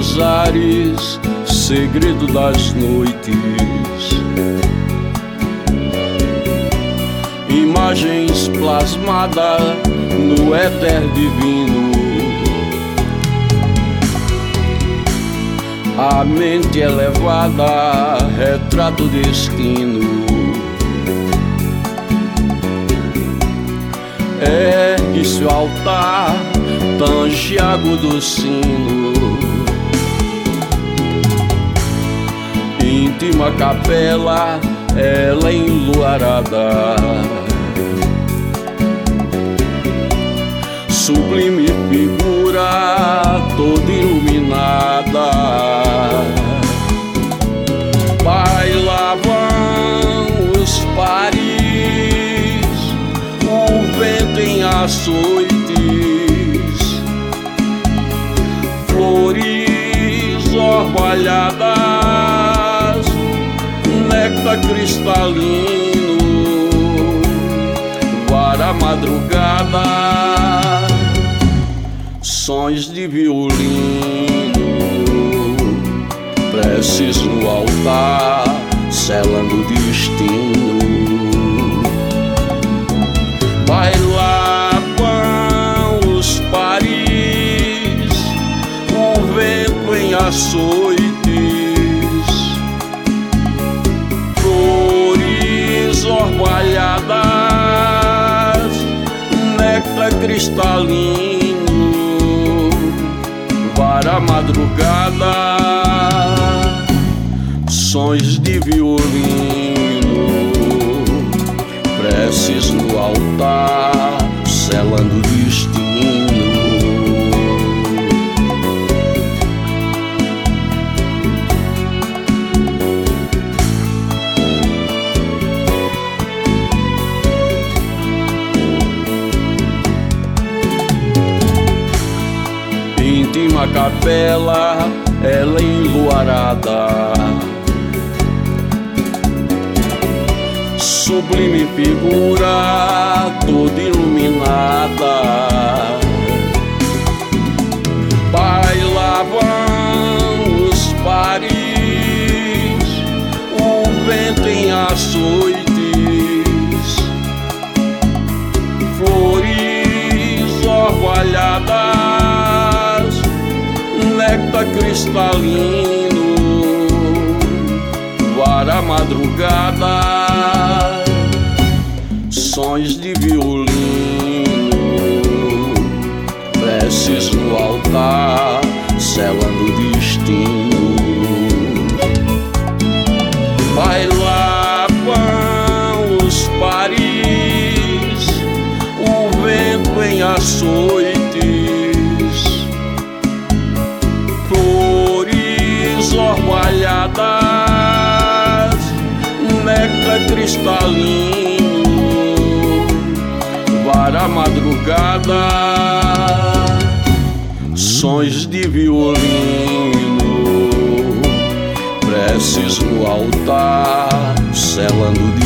dos ares, segredo das noites, imagens plasmadas no éter divino. A mente elevada, retrato destino. Ergue-se o altar, tangeago do sino. Íntima capela, ela enluarada. Sublime figura, toda iluminada. Bailavam os pares, o vento em açoites, flores orvalhadas, néctar cristalino, vara madrugada, sons de violino, preces no altar, selando o destino. Bailavam os pares, o vento em açoites, flores orvalhadas, néctar cristalino, vara madrugada, sons de violino, preces no altar, selando o destino. Íntima capela, ela enluarada. Sublime figura, toda iluminada. Bailavam os pares, o vento em açoites, flores orvalhadas, néctar cristalino, vara madrugada, sons de violino, preces no altar, selando o destino. Bailavam os pares, o vento em açoites, flores orvalhadas, néctar cristalino, vara madrugada, sons de violino, preces no altar, selando o